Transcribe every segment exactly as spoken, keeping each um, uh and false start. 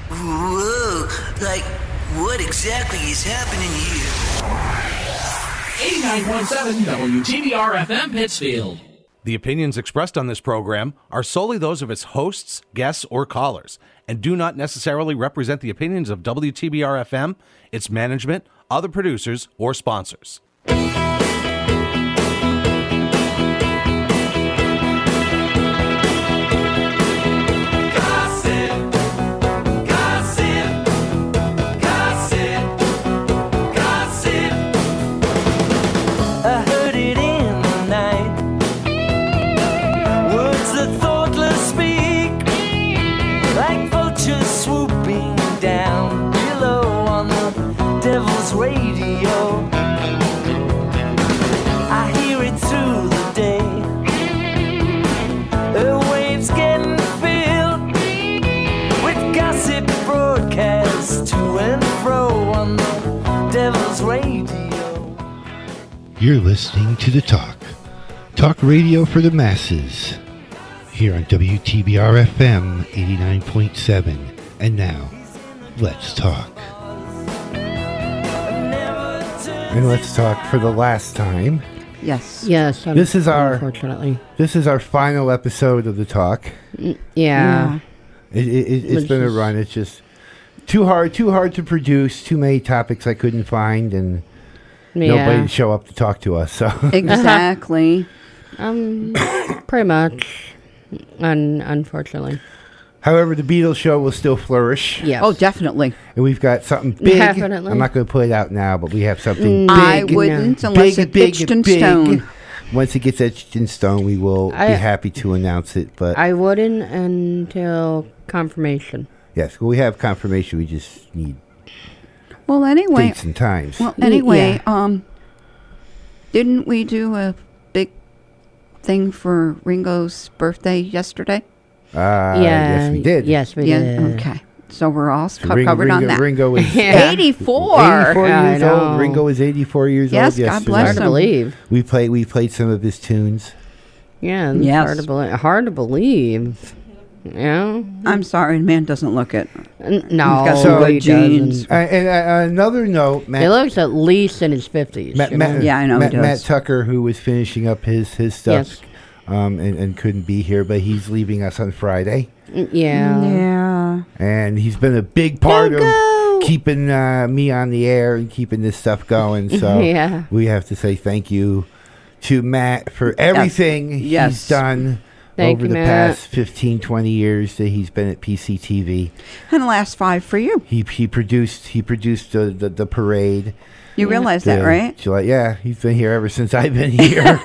Whoa, like, what exactly is happening here? eighty-nine point seven W T B R F M Pittsfield. The opinions expressed on this program are solely those of its hosts, guests, or callers, and do not necessarily represent the opinions of W T B R F M, its management, other producers, or sponsors. Radio, I hear it through the day. The waves getting filled with gossip broadcasts to and fro on the Devil's Radio. You're listening to The Talk, talk radio for the masses, here on W T B R F M eighty-nine point seven. And now, let's talk. And let's talk for the last time. Yes. Yes. Un- this is our unfortunately. This is our final episode of the talk. Mm, yeah. It, it, it, it's Which been a is- run. It's just too hard, too hard to produce. Too many topics I couldn't find, and Yeah. nobody to show up to talk to us. So Exactly. Um, pretty much. Un- unfortunately. However, the Beatles show will still flourish. Yes. Oh, definitely. And we've got something big. Definitely. I'm not going to put it out now, but we have something Mm, big. I wouldn't no. unless big, it's big, etched in big. stone. Once it gets etched in stone, we will I- be happy to announce it. But I wouldn't until confirmation. yes, well, we have confirmation. We just need Well, anyway. dates and times. Well, anyway, Yeah. um, didn't we do a big thing for Ringo's birthday yesterday? Uh, yeah. yes, we did. Yes, we yeah. did. Okay. So we're all co- Ring- covered Ringo, on that. Ringo is Yeah. eighty-four. eighty-four I years old. know. Ringo is eighty-four years Yes, old God yesterday. bless Hard to him. believe. We played. We played some of his tunes. Yeah. It's Yes. Hard to believe. Hard to believe. Yeah. I'm sorry, man doesn't look it. N- no. got some good he genes. doesn't. Uh, and uh, another note, Matt. He looks at least in his fifties. Matt, you Matt, know? Yeah, I know he Matt, does. Matt Tucker, who was finishing up his his stuff, Yes. um, and, and couldn't be here, but he's leaving us on Friday, Mm, Yeah. Yeah. and he's been a big part Go, of go! keeping uh, me on the air and keeping this stuff going. So Yeah. we have to say thank you to Matt for everything Yes. he's done. Thank over you, the Matt. past fifteen, twenty years that he's been at P C T V. And the last five for you. He he produced he produced the the, the parade. You realize that, the right? July, yeah, he's been here ever since I've been here.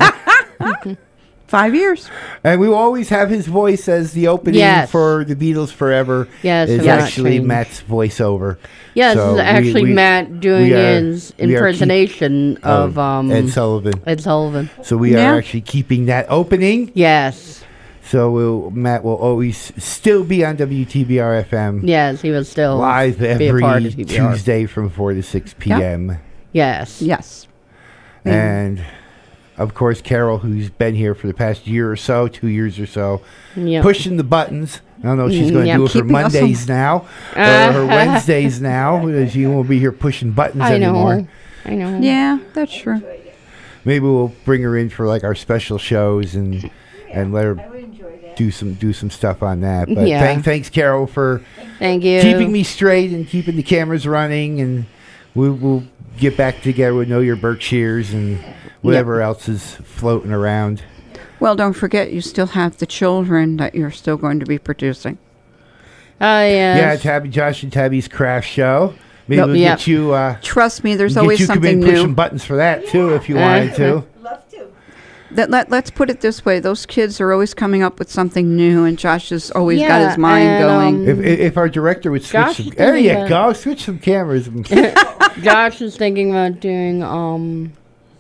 Five years. And we will always have his voice as the opening Yes. for the Beatles Forever. Yes, Is it will not actually change. Matt's voiceover. Yes, So this is we- actually we- Matt doing we are- his we are keep- impersonation of um, Ed Sullivan. Ed Sullivan. So we Yeah. are actually keeping that opening. Yes. So we'll, Matt will always still be on W T B R F M. Yes, he was still Live be a every part of T B R. Tuesday from four to six p.m. Yes. Yes. And, of course, Carol, who's been here for the past year or so, two years or so, Yep. pushing the buttons. I don't know if she's Mm, going to yeah, do it for keeping us Mondays on- now or her Wednesdays now. She won't be here pushing buttons I anymore. know. I know. Yeah, that's true. Maybe we'll bring her in for like our special shows and and let her do some do some stuff on that. But Yeah. thank, thanks, Carol, for Thank you. keeping me straight and keeping the cameras running. And we, we'll get back together with Know Your Berkshires and whatever else is floating around. Well, don't forget, you still have the children that you're still going to be producing. Oh, yes. Yeah, Tabby, Josh and Tabby's craft show. Maybe Yep, we'll yep. get you. Uh, Trust me, there's get always you come something in pushing new. buttons for that too, if you Uh, wanted to. That, let, let's put it this way. Those kids are always coming up with something new, and Josh has always got Yeah, his mind and, going. um, If, if if our director would switch, Josh some, is there you thinking go, switch some cameras. Josh is thinking about doing um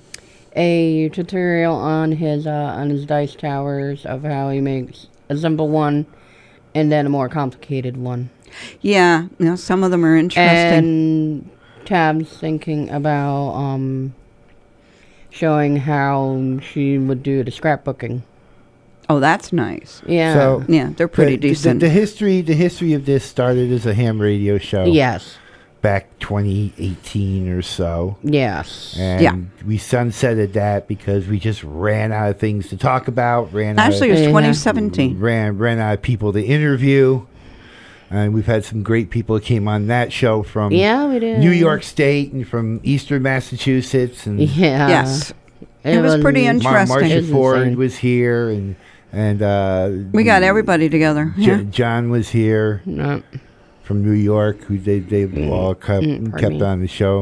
a tutorial on his uh, on his dice towers of how he makes a simple one and then a more complicated one. Yeah, you know, some of them are interesting. And Tab's thinking about um showing how she would do the scrapbooking. Oh, that's nice. Yeah. So Yeah, they're pretty the, decent. The, the history, the history of this started as a ham radio show. yes. Back twenty eighteen or so. Yes. And Yeah. we sunsetted that because we just ran out of things to talk about. Ran Actually, it out was Yeah. twenty of, seventeen. ran ran out of people to interview. And we've had some great people that came on that show from Yeah, we did. New York State and from Eastern Massachusetts. And Yeah. Yes. It was pretty Mar- interesting. Marcia It was Ford insane. was here, and and uh, We got everybody together. J- Yeah. John was here No. from New York, who they they all kept mm, pardon kept me. on the show.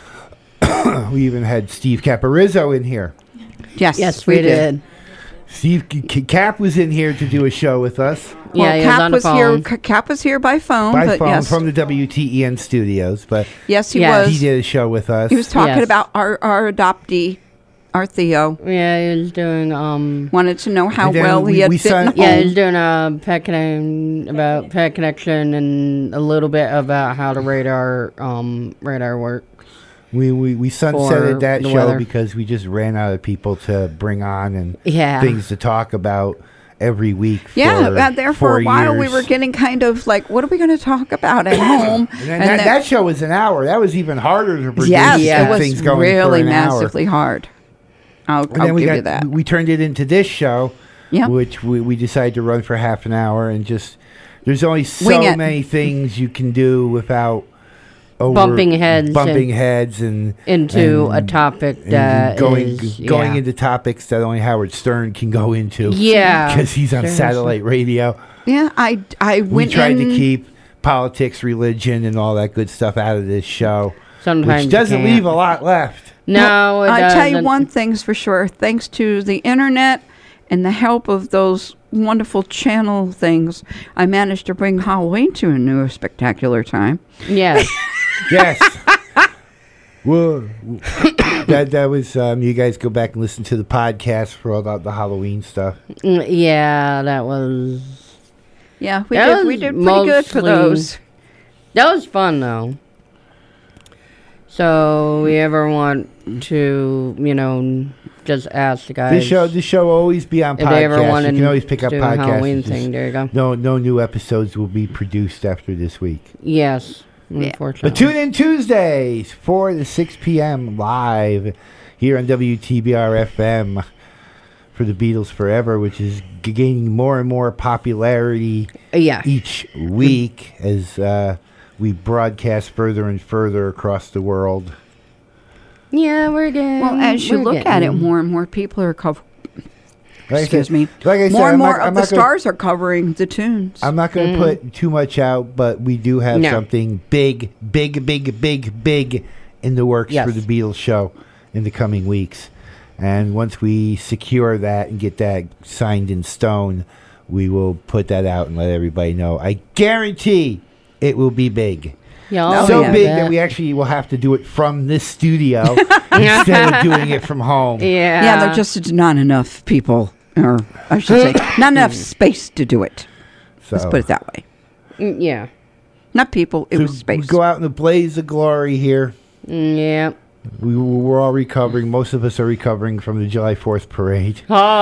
We even had Steve Caparizzo in here. Yes, Yes, we, did. Steve C- C- Cap was in here to do a show with us Well, Yeah, he was Cap on the was here. phone. C- Cap was here by phone, by but phone yes, from the W T E N studios, but yes, he Yes. was. he did a show with us. He was talking Yes. about our, our adoptee, our Theo. Yeah, he was doing um. Wanted to know how And then well we- he had we fit signed- in Yeah, home. he's doing a pet connection about pet connection and a little bit about how the radar um radar works. we we we sunsetted For that the show weather. because we just ran out of people to bring on and Yeah. things to talk about every week. Yeah, for uh, there for four a while we years. were getting kind of like, what are we going to talk about at home? And then that, then- that show was an hour. That was even harder to produce. yes, Yeah. it was things going really for an hour. massively hard. I'll, And I'll then we give got you that. we turned it into this show, Yeah. which we, we decided to run for half an hour and just. There's only so Wing it. many things you can do without over- Bumping heads bumping and- heads, and Into and- a topic and that going is- going yeah. into topics that only Howard Stern can go into. Yeah, because he's on seriously. satellite radio. Yeah, I, I We went tried in. to keep politics, religion, and all that good stuff out of this show, Sometimes which you doesn't can't. leave a lot left. No, it I tell you doesn't. one thing's for sure. Thanks to the internet and the help of those wonderful channel things, I managed to bring Halloween to a new spectacular time. Yes. Yes. Well, that that was um, you guys go back and listen to the podcast for all the, the Halloween stuff. Mm, yeah, that was Yeah, we That did. We was did pretty good for mostly- those. that was fun though. So we ever want to, you know, just ask the guys This show this show will always be on if they ever podcast. wanted You can always pick to up do a podcasts. Halloween It's just- thing. There you go. No no new episodes will be produced after this week. Yes, unfortunately. But tune in Tuesdays, four to six p.m. live here on W T B R F M for the Beatles Forever, which is g- gaining more and more popularity Yeah. each week as uh, we broadcast further and further across the world. Yeah, we're getting. Well, as you we're look at it, getting- more and more people are covering. Like I Excuse said- me. Like I said, more and I'm more not- I'm of the not gonna- stars are covering the tunes. I'm not going to put too much out, but we do have No. something big, big, big, big, big in the works Yes. for the Beatles show in the coming weeks. And once we secure that and get that signed in stone, we will put that out and let everybody know. I guarantee it will be big. Yeah, Oh, I'll so yeah. big bet. that we actually will have to do it from this studio instead of doing it from home. Yeah. yeah, there just not enough people, or I should say, not enough space to do it. So, Let's put it that way. Mm, Yeah. Not people, it so was we space. go out in the blaze of glory here. Mm, Yeah. We, we're all recovering. Most of us are recovering from the July fourth parade.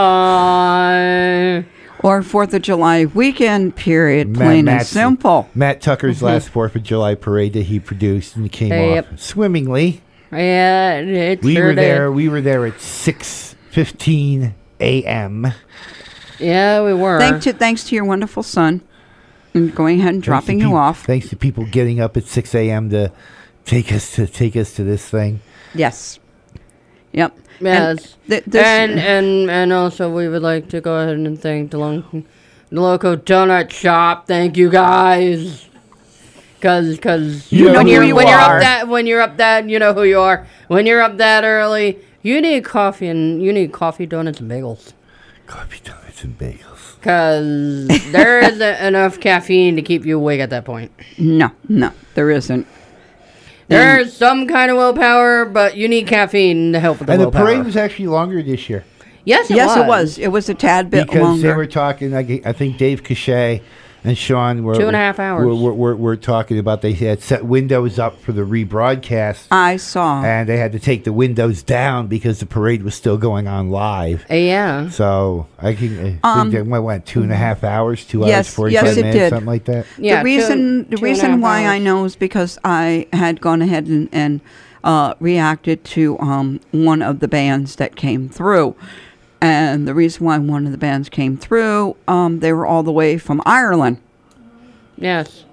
Hi. Or Fourth of July weekend period, Matt- plain and Matt's- simple. Matt Tucker's last Fourth of July parade that he produced and came Yep. off swimmingly. Yeah, it We sure were did. there. We were there at six fifteen a.m. Yeah, we were. Thanks to thanks to your wonderful son, and going ahead and dropping Thanks to you peop- off. Thanks to people getting up at six a.m. to take us to take us to this thing. Yes. Yep. Yes. And, th- this, and and and also we would like to go ahead and thank the, lo- the local donut shop. Thank you guys. Cause, cause You know when who you're you when you're are. up that when you're up that you know who you are. When you're up that early, you need coffee and you need coffee, donuts, and bagels. Coffee, donuts, and bagels. Cause there isn't enough caffeine to keep you awake at that point. no, no, there isn't. There's some kind of willpower, but you need caffeine to help with the And the willpower. parade was actually longer this year yes, it yes, was. it was. It was a tad bit because longer. they were talking. I, g- I think Dave Cachet and Sean were Two and a half hours. We're, we're, we're, we're talking about they had set windows up for the rebroadcast, I saw. and they had to take the windows down because the parade was still going on live. Uh, yeah. So I can I Um, think they went, what, two and a half hours, two Yes, hours, forty-five yes, it minutes, did. something like that. Yeah. the reason two- the two and a reason half why I hours. know is because I had gone ahead and, and uh, reacted to um, one of the bands that came through. And the reason why one of the bands came through, um, they were all the way from Ireland. Yes.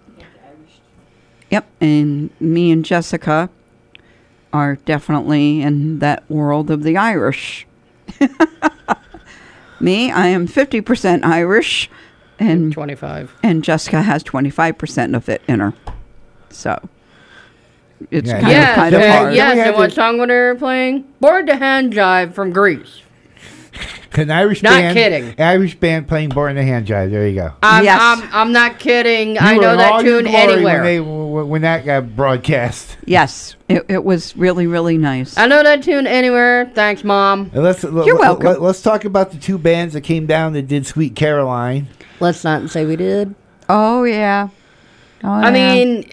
Yep, and me and Jessica are definitely in that world of the Irish. Me, I am fifty percent Irish, and twenty-five. and Jessica has twenty-five percent of it in her. So it's Yeah, kind yeah, of kind uh, of yeah, hard. yeah. yes, we had and what to- song were they playing? Board the Hand Jive from Greece. An Irish Not band, kidding. Irish band playing "Born in the Hand Jive." There you go. I'm, Yes. I'm, I'm not kidding. I You were know in that all your tune glory anywhere. when, they, when when that got broadcast. Yes, it, it was really, really nice. I know that tune anywhere. Thanks, Mom. And let's You're welcome. Let, us talk about the two bands that came down that did "Sweet Caroline." Let's not say we did. Oh, yeah. Oh, I yeah. mean,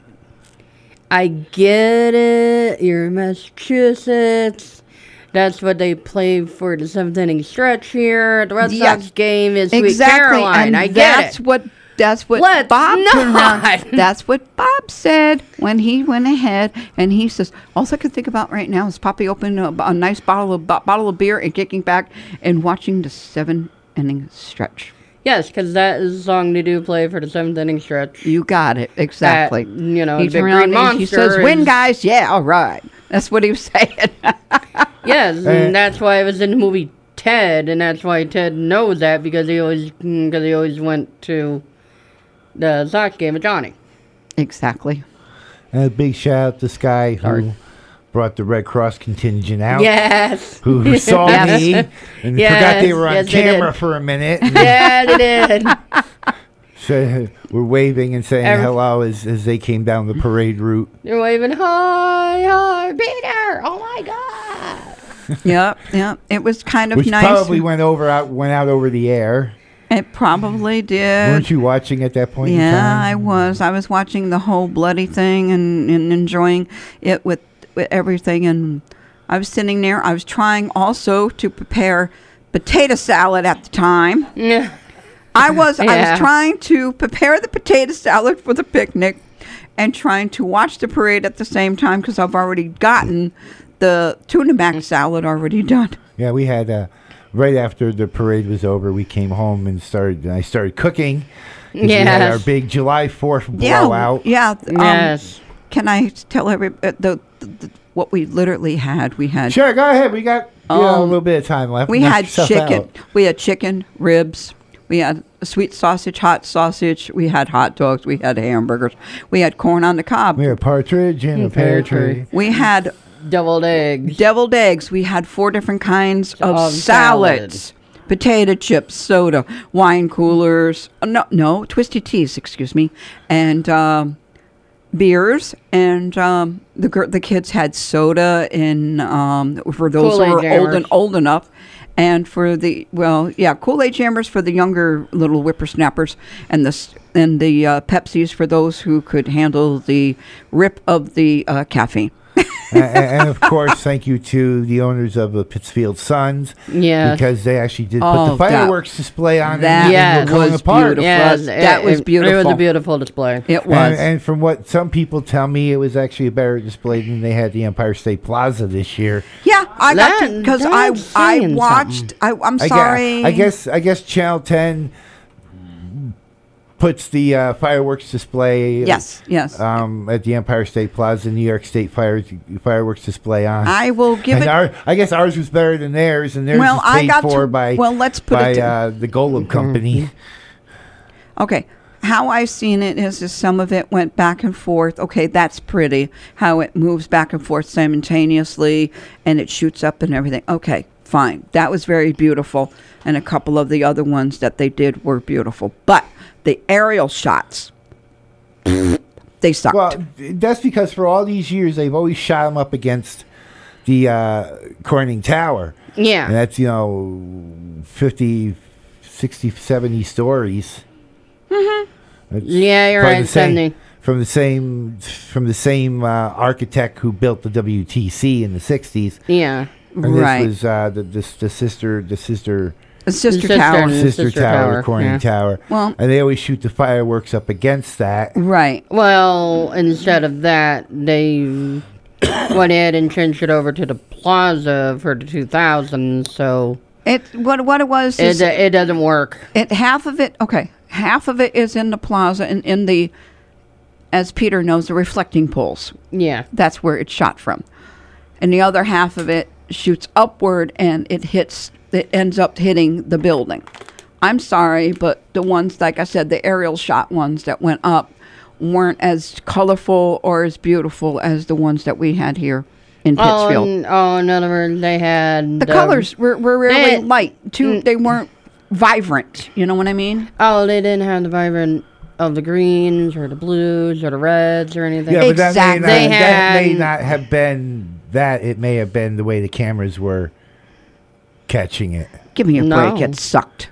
I get it. You're in Massachusetts. That's what they play for the seventh inning stretch here. The Red Yeah. Sox game is Sweet exactly, Caroline. and I get that's it. what that's what Let's Bob turned around- not. That's what Bob said when he went ahead and he says, "All I can think about right now is popping open a, a nice bottle of bo- bottle of beer and kicking back and watching the seven inning stretch." Yes, because that is a song they do play for the seventh inning stretch. You got it exactly. That, you know, he the big turned around green and he says, monster "Win, is- guys! Yeah, all right." That's what he was saying. Yes, Uh, and that's why it was in the movie Ted, and that's why Ted knows that because he always because he always went to the Sox game with Johnny. Exactly. And a big shout out to Sky who Sorry. brought the Red Cross contingent out. Yes. Who, who saw Yes. me and Yes, forgot they were on yes, they camera did. for a minute. And Yeah, they did. so we're waving and saying Every- hello as, as they came down the parade route. They're waving, hi, hi, Peter! Oh my God! Yep, yep. It was kind of Which nice. probably went over out went out over the air. It probably did. Weren't you watching at that point in Yeah, time? I was. I was watching the whole bloody thing and, and enjoying it with, with everything. And I was sitting there. I was trying also to prepare potato salad at the time. Yeah. I was. I Yeah. was trying to prepare the potato salad for the picnic, and trying to watch the parade at the same time because I've already gotten the tuna mac salad already done. Yeah, we had uh, right after the parade was over, we came home and started. And I started cooking. 'Cause we had our Yes. big July fourth Yeah, blowout. yeah. Um, Yes. Can I tell every uh, the, the, the what we literally had? We had Sure, go ahead. We got you know, a Um, little bit of time left. we Knock had yourself chicken. out. We had chicken ribs. We had sweet sausage, hot sausage. We had hot dogs. We had hamburgers. We had corn on the cob. We had partridge and a pear tree. We had Deviled eggs. deviled eggs. We had four different kinds of Of salads. Potato chips, soda, wine coolers. uh, No, no, twisted teas. Excuse me, and um, beers. And um, the gir- the kids had soda in um, for those who Kool-Aid were old and jammers. old enough. And for the well, yeah, Kool-Aid jammers for the younger little whippersnappers, and the s- and the uh, Pepsis for those who could handle the rip of the uh, caffeine. and, and of course, thank you to the owners of the Pittsfield Suns. Yes. Because they actually did put Oh, the fireworks display on that and Yes. they were going was apart. beautiful. Yes, That it- was it- It was beautiful. a beautiful display. It was. And, and from what some people tell me, it was actually a better display than they had the Empire State Plaza this year. Yeah, I got That- to because I that's I saying watched. I, I'm I gue- sorry. I guess I guess Channel ten puts the uh, fireworks display. Yes, yes. Um, at the Empire State Plaza, New York State fire, fireworks display on. I will give and it. our, I guess ours was better than theirs, and theirs Well, was I paid got for to- by well, let's put by it to- uh, the Golub Company. Okay, how I've seen it is, is some of it went back and forth. Okay, that's pretty. How it moves back and forth simultaneously, and it shoots up and everything. Okay, fine. That was very beautiful, and a couple of the other ones that they did were beautiful. But the aerial shots, they sucked. Well, that's because for all these years they've always shot them up against the uh, Corning Tower. Yeah. And that's, you know, fifty, sixty, seventy stories. Mm-hmm. Yeah, you're right, seventy. From the same, from the same uh, architect who built the W T C in the sixties. Yeah. And Right. this was uh, the, the the sister, the sister, The sister, sister tower. and- sister, sister tower, tower, recording yeah. tower. Well- and they always shoot the fireworks up against that. Right. Well, instead of that, they went ahead and changed it over to the plaza for the two thousands, so It what what it was it, is it doesn't work. it half of it okay half of it is in the plaza and in the, as Peter knows, the reflecting poles. Yeah. That's where it's shot from, and the other half of it shoots upward and it hits. It ends up hitting the building. I'm sorry, but the ones, like I said, the aerial shot ones that went up weren't as colorful or as beautiful as the ones that we had here in Oh, Pittsfield. in, oh, in other words, they had The colors were, were really they- light. Too, mm. they weren't vibrant. You know what I mean? Oh, they didn't have the vibrant of the greens or the blues or the reds or anything. Yeah, but that may, Exactly. not, They that may had- not have been that. It may have been the way the cameras were catching it. Give me a No. break. It sucked.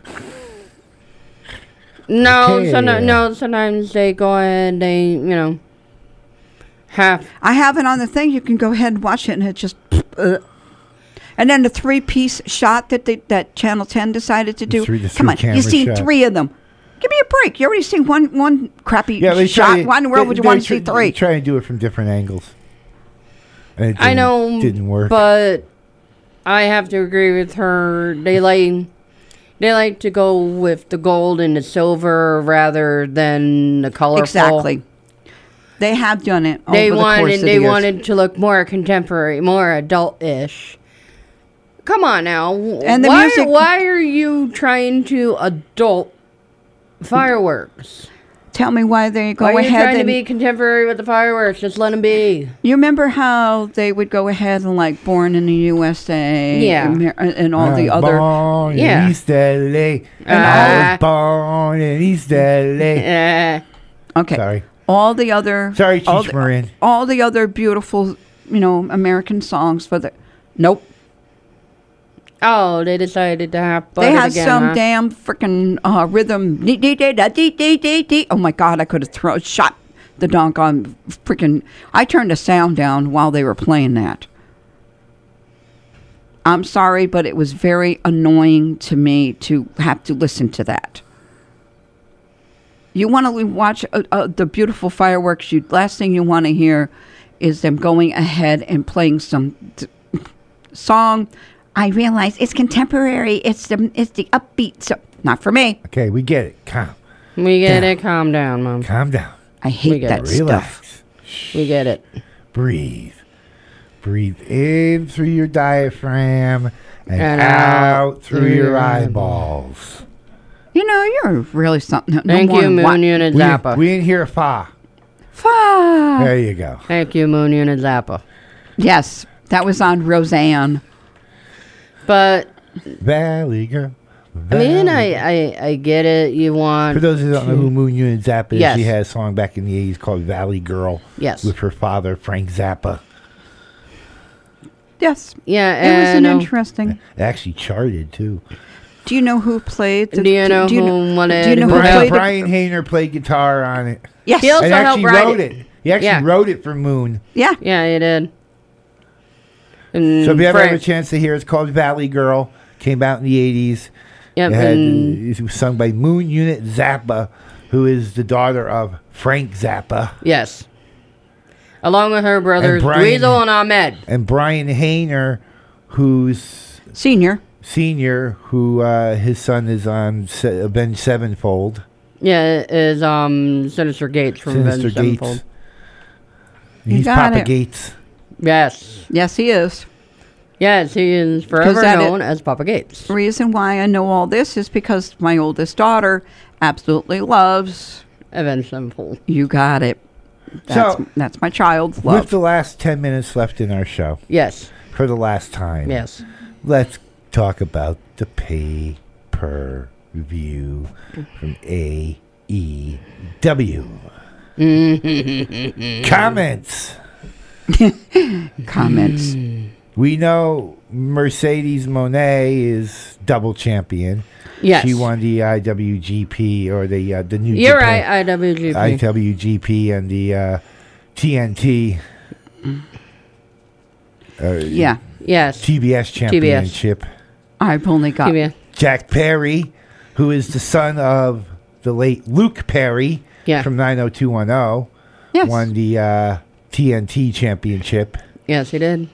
No, Okay. so no, no, sometimes they go ahead, they, you know, have. I have it on the thing. You can go ahead and watch it, and it just. Uh. And then the three-piece shot that they, that Channel ten decided to do. three- the Come on, three-camera you've seen shot. three of them. Give me a break. You already seen one one crappy Yeah, they shot. try, Why in the world they- would you they want to try- see three? Try and do it from different angles. And it I didn't- know, didn't work. but I have to agree with her. They like they like to go with the gold and the silver rather than the colorful. Exactly. They have done it. They over the course wanted of they the years. wanted to look more contemporary, more adult-ish. Come on now, And the why music- why are you trying to adult fireworks? Tell me why they go Why are you ahead trying to and be contemporary with the fireworks? Just let them be. you remember how they would go ahead and like Born in the U S A, Yeah. Amer- and all the I was other. born Yeah. in East L A. And I Uh, was born in East L A. Eh. Okay. Sorry. All the other. Sorry, all Cheech the, Marin. all the other beautiful, you know, American songs for the. Nope. Oh, they decided to have. They butter had again, some huh? damn freaking uh, rhythm. Dee, dee, dee, da, dee, dee, dee, dee. Oh my God! I could have thrown shot the donk on freaking. I turned the sound down while they were playing that. I'm sorry, but it was very annoying to me to have to listen to that. You want to watch uh, uh, the beautiful fireworks. You last thing you want to hear is them going ahead and playing some t- song. I realize it's contemporary. It's the it's the upbeat. So not for me. Okay, we get it. Calm. We get Down. it. Calm down, Mom. Calm down. I hate get that it. stuff. Relax. We get it. Breathe. Breathe in through your diaphragm and, And out, out through through your your eyeballs. You know, you're really something. No Thank more you, than what- Moon Unit We, Zappa. we didn't hear a fa. Fuck. There you go. Thank you, Moon Unit Zappa. Yes, that was on Roseanne. But Valley girl. I mean, Valley. I, I I get it. You want For those who don't know who Moon Unit Zappa is, Yes. she had a song back in the eighties called Valley Girl Yes. with her father, Frank Zappa. Yes, Yeah, it was and an uh, interesting. It actually charted, too. Do you know who played? The, Do you know who wanted Do you know who who had- Brian, played? Brian Hayner played guitar on it. Yes. He also And helped actually write wrote it. it. He actually Yeah. wrote it for Moon. Yeah. Yeah, you did. And So if you ever have a Frank- chance to hear, it's called Valley Girl. Came out in the eighties. Yep, It, had, and- it was sung by Moon Unit Zappa, who is the daughter of Frank Zappa. yes, along with her brothers Brian- Dweezil and Ahmed. And Brian Hayner, who's Senior. senior, who uh, his son is on Se- Avenged Sevenfold. Yeah, is um Sinister Gates from Sinister Avenged Gates. Sevenfold. You He's got Papa it. Gates. Yes, Yes, he is. yes, he is forever that known it- as Papa Gates. The reason why I know all this is because my oldest daughter absolutely loves. Avenged Sevenfold. You got it. That's, So- that's my child's With love. the last ten minutes left in our show, Yes, for the last time, yes. let's talk about the pay per view from A E W. Comments. Comments. We know Mercedes Moné is double champion. Yes. She won the I W G P or the uh, the new You're Japan, right, I W G P. I W G P and the uh, T N T. Uh, Yeah. Yes. T B S championship. I've only got. T B S. Jack Perry, who is the son of the late Luke Perry Yeah. from nine oh two one oh, Yes. won the uh, T N T championship. Yes, he did.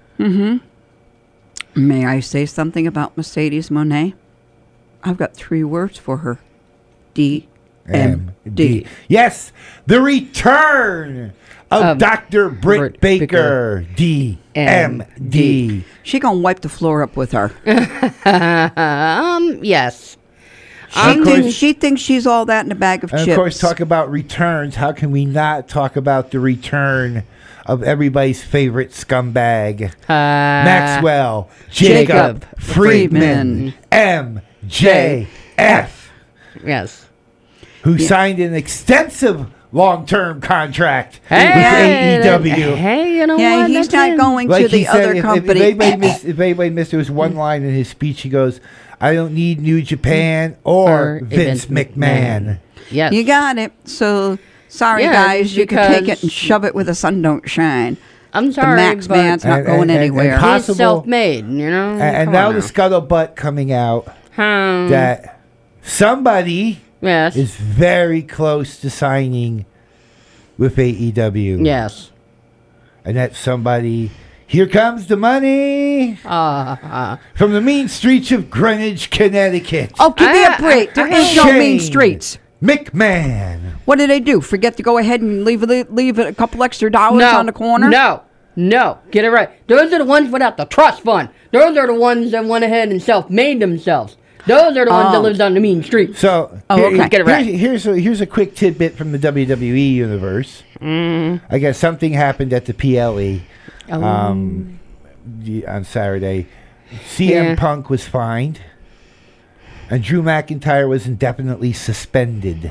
May I say something about Mercedes Moné? I've got three words for her. D M D. Yes, the return of Um, Doctor Britt Britt Baker, D M D. She gonna wipe the floor up with her. Um, yes. She, Of thinks, course- she thinks she's all that in a bag of And chips. of course, talk about returns. How can we not talk about the return of everybody's favorite scumbag, Uh, Maxwell Jacob, Jacob Friedman, M J F, Yes. who signed an extensive long-term contract Hey, with A E W. Hey, you know yeah, what? he's That's not it. going Like to he the said, other if, if, company. if anybody missed, if anybody missed, there was one line in his speech. He goes, "I don't need New Japan or, Or Vince Vince McMahon." McMahon. Yes. You got it. So, sorry, Yeah, guys. You can take it because- and shove it where the sun don't shine. I'm The sorry, Max but man's not And- going and- and- anywhere. and he's possible- self-made, you know? And, and Come now on the scuttlebutt coming out Hmm. that somebody Yes. is very close to signing with A E W. Yes. And that somebody, here comes the money Uh, uh, from the mean streets of Greenwich, Connecticut. Oh, give me I- a break. There I- ain't no mean Shane streets. McMahon. What did they do? Forget to go ahead and leave it, leave it a couple extra dollars no. on the corner? No. No. Get it right. Those are the ones without the trust fund. Those are the ones that went ahead and self-made themselves. Those are the ones that Oh. lived on the mean streets. So Oh, here- okay. Get it right. here's, here's, a, here's a quick tidbit from the W W E universe. Mm. I guess something happened at the P L E Oh. um, the- on Saturday. C M Yeah. Punk was fined, and Drew McIntyre was indefinitely suspended.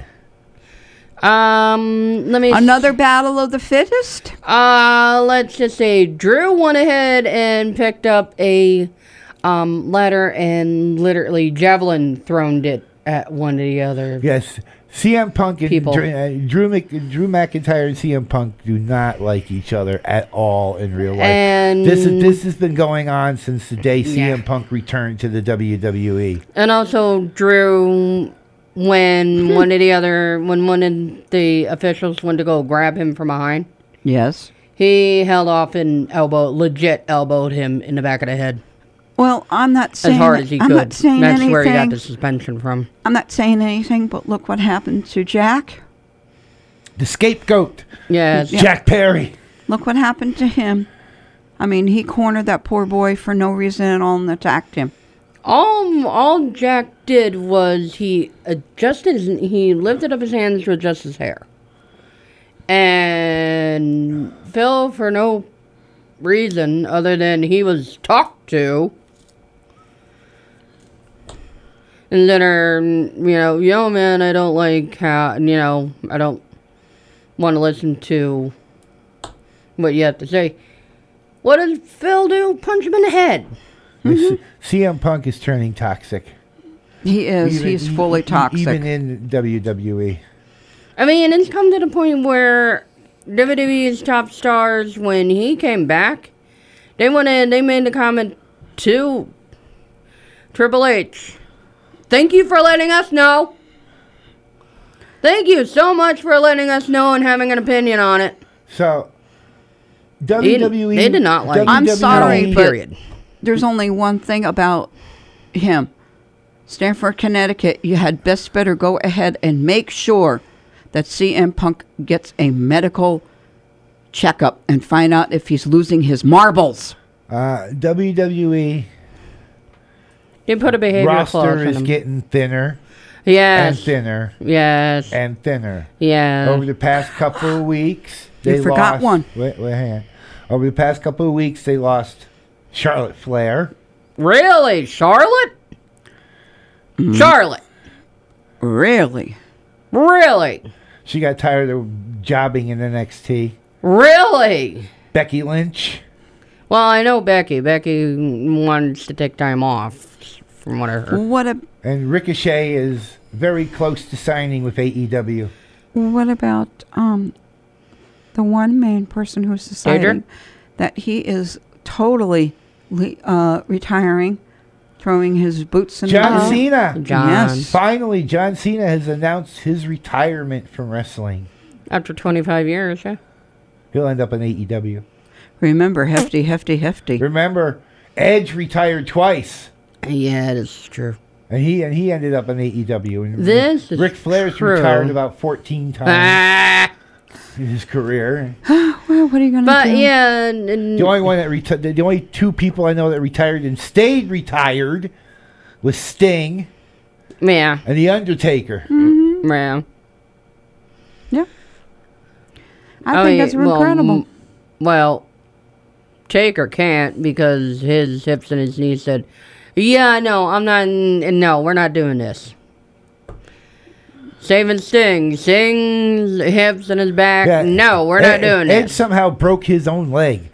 Um, let me... s- Another battle of the fittest? Uh, let's just say Drew went ahead and picked up a um, ladder and literally javelin thrown it at one of the other. Yes, C M Punk and People. Drew, uh, Drew, Mc, Drew McIntyre and C M Punk do not like each other at all in real life. And- this is this has been going on since the day C M Yeah. Punk returned to the W W E. And also Drew, when one of the other, when one of the officials went to go grab him from behind, Yes. he held off and elbow, legit elbowed him in the back of the head Well, I'm not saying as hard as he I'm could. not saying That's anything. where he got the suspension from. I'm not saying anything, but look what happened to Jack. The scapegoat, Yes. Jack Perry. Look what happened to him. I mean, he cornered that poor boy for no reason at all and attacked him. All all Jack did was he adjusted his, he lifted up his hands to adjust his hair. And Phil, for no reason other than he was talked to, and then her, you know, yo man, I don't like how, you know, I don't want to listen to what you have to say. What does Phil do? Punch him in the head. C M Punk is turning toxic. He is. Even- He's e- fully e- toxic. Even in W W E. I mean, it's come to the point where W W E's top stars, when he came back, they went in, they made the comment to Triple H, thank you for letting us know. Thank you so much for letting us know and having an opinion on it. So They, W W E. they did not like I'm it. W W E sorry, but- Period. There's only one thing about him. Stamford, Connecticut, you had best better go ahead and make sure that C M Punk gets a medical checkup and find out if he's losing his marbles. Uh, W W E They put a behavior clause roster in is him. getting thinner and Yes. thinner Yes. and thinner. Yes. Over the past couple of weeks, they You forgot lost, one. Wait, wait, hang on. Over the past couple of weeks, they lost Charlotte Flair. Really? Charlotte? Mm-hmm. Charlotte? Really? Really? She got tired of jobbing in N X T. Really? Becky Lynch. Well, I know Becky. Becky wants to take time off, from what I heard. What a, And Ricochet is very close to signing with A E W. what about um the one main person who's deciding Adrian? that he is totally le- uh, retiring, throwing his boots in John the Cena. John. Yes. Finally, John Cena has announced his retirement from wrestling. After twenty-five years, yeah. He'll end up in A E W. Remember, hefty, hefty, hefty. Remember, Edge retired twice, Yeah, that's true. and he and he ended up in A E W. And This is Ric Flair's true. retired about fourteen times Ah! in his career. Well, what are you gonna But do? yeah, and, and The only one that reti- the only two people I know that retired and stayed retired was Sting yeah, and The Undertaker. yeah. Yeah. I think that's well, incredible. m- Well, Taker can't because his hips and his knees said, "Yeah, no, I'm not. n- No, we're not doing this." Saving Sting, Sting's hips and his back. Yeah. No, we're not Ed, doing Ed this. somehow broke his own leg.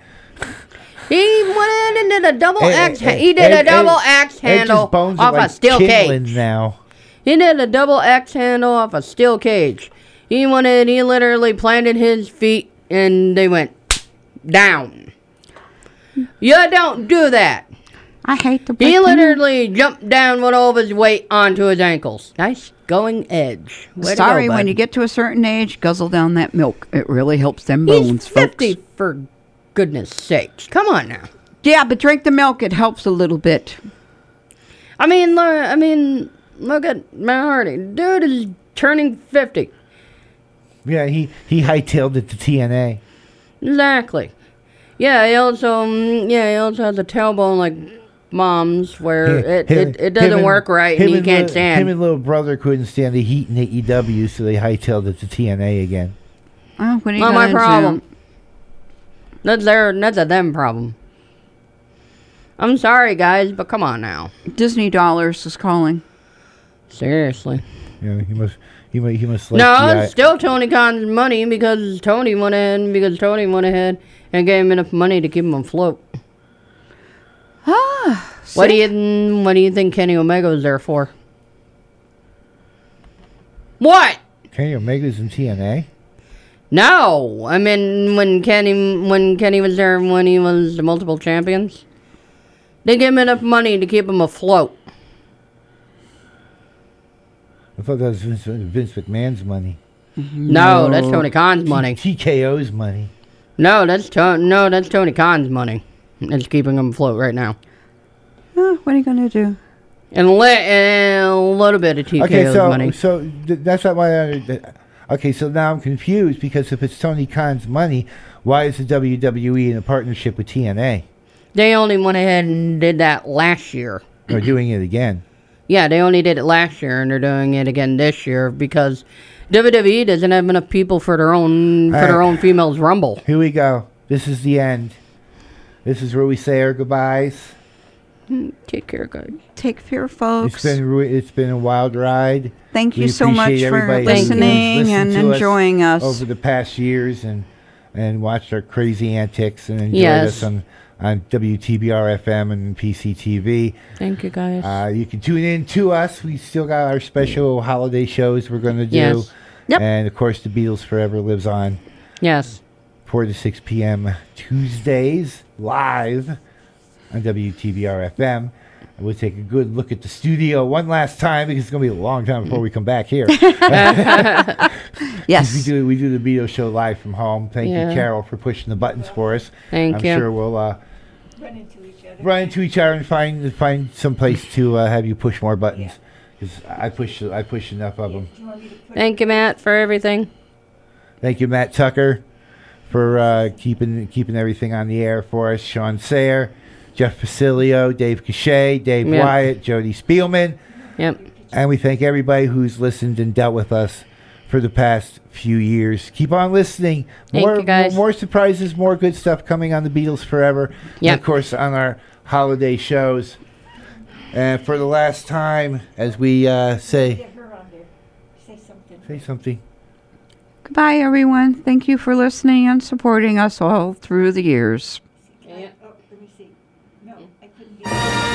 He went and did a double Ed- axe. Ed- he did Ed- a double Ed- axe Edge's handle bones are off like a steel kindling cage. now. He did a double axe handle off a steel cage. He wanted. He literally planted his feet and they went down. You don't do that. I hate the. He literally jumped down with all of his weight onto his ankles. Nice going, Edge. Way to Sorry, go, when bud. you get to a certain age, guzzle down that milk. It really helps them He's bones, fifty, folks. for goodness sakes. Come on now. Yeah, but drink the milk. It helps a little bit. I mean, look, I mean, look at Matt Hardy. Dude is turning fifty. Yeah, he he hightailed it to T N A. Exactly. Yeah, he also, mm, yeah, he also has a tailbone like Mom's, where it, Him- it, it doesn't him and- work right him and he can't li- stand. Him and little brother couldn't stand the heat in A E W, so they hightailed it to T N A again. Oh, what are you Not my gonna problem. do? That's their, that's a them problem. I'm sorry, guys, but come on now. Disney Dollars is calling. Seriously. You know, he must he must he must like No, the, uh, it's still Tony Khan's money because Tony went ahead because Tony went ahead and gave him enough money to keep him afloat. Ah, What do you what do you think Kenny Omega was there for? What? Kenny Omega's in T N A. No, I mean when Kenny when Kenny was there when he was the multiple champions, they gave him enough money to keep him afloat. I thought that was Vince, Vince McMahon's money. No, that's Tony Khan's money. T K O's money. No, that's to- no, that's Tony Khan's money. That's keeping him afloat right now. Oh, what are you gonna do? And, li- and a little bit of T K O's Okay, so money. so th- that's not why. I, th- okay, so now I'm confused because if it's Tony Khan's money, why is the W W E in a partnership with T N A? They only went ahead and did that last year. They're doing it again. Yeah, they only did it last year, and they're doing it again this year because W W E doesn't have enough people for their own for All their right. own females rumble. Here we go. This is the end. This is where we say our goodbyes. Take care, guys. Take care, folks. It's been ru- it's been a wild ride. Thank We you so much appreciate for everybody Thank who's you. listening listened and to us enjoying us. over the past years and and watched our crazy antics and enjoyed Yes. us on on W T B R F M and P C T V. Thank you, guys. Uh, you can tune in to us. We still got our special holiday shows we're going to do. Yes. Yep. And of course, the Beatles Forever lives on yes. four to six p.m. Tuesdays live on W T B R F M. And we'll take a good look at the studio one last time because it's going to be a long time before we come back here. Yes. We do we do the Beatles show live from home. Thank Yeah. you, Carol, for pushing the buttons for us. Thank I'm you. sure we'll uh, run into each other and find find some place to uh, have you push more buttons because I push I push enough of them. Thank you, Matt, for everything. Thank you, Matt Tucker, for uh, keeping keeping everything on the air for us. Sean Sayer, Jeff Facilio, Dave Cachet, Dave Yep. Wyatt, Jody Spielman, Yep. and we thank everybody who's listened and dealt with us for the past few years. Keep on listening. Thank More, you, guys. more, more surprises, more good stuff coming on the Beatles Forever. Yep. And of course, on our holiday shows. And for the last time, as we uh, say, say something. Goodbye, everyone. Thank you for listening and supporting us all through the years. Yeah. Thank you.